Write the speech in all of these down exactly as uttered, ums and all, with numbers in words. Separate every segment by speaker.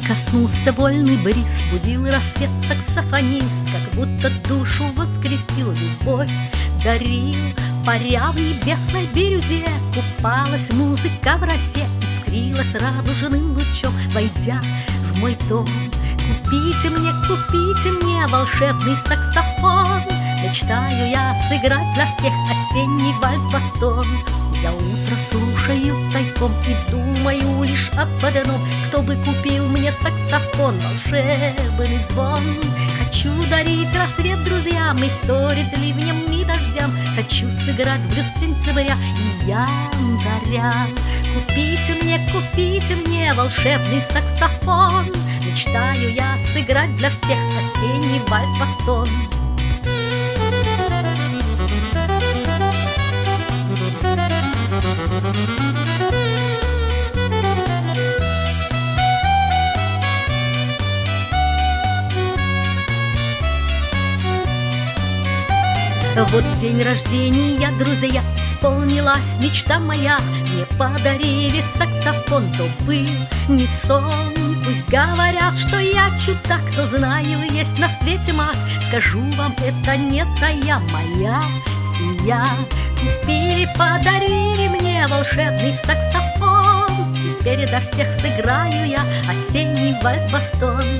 Speaker 1: Коснулся вольный бриз, будил рассвет саксофонист, как будто душу воскресил, любовь дарил. Паря в небесной бирюзе, купалась музыка в росе, искрилась радужным лучом, войдя в мой дом. Купите мне, купите мне волшебный саксофон, мечтаю я сыграть для всех осенний вальс-бастон. Я утро слушаю тайком и думаю лишь об одном: кто бы купил мне саксофон, волшебный звон. Хочу дарить рассвет друзьям и вторить ливням и дождям, хочу сыграть в блюз сентября и января. Купите мне, купите мне волшебный саксофон, мечтаю я сыграть для всех осенний вальс-бастон. Вот день рождения, друзья, исполнилась мечта моя. Мне подарили саксофон, то был не сон. Пусть говорят, что я чудак, но знаю, есть на свете маг. Скажу вам, это не тая моя семья. Купили, подарили мне волшебный саксофон, теперь до всех сыграю я осенний вальс-бастон.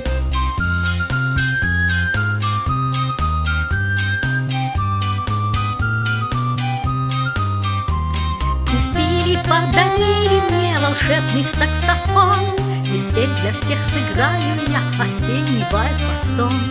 Speaker 1: Купили, подарили мне волшебный саксофон, теперь для всех сыграю я осенний вальс-бастон.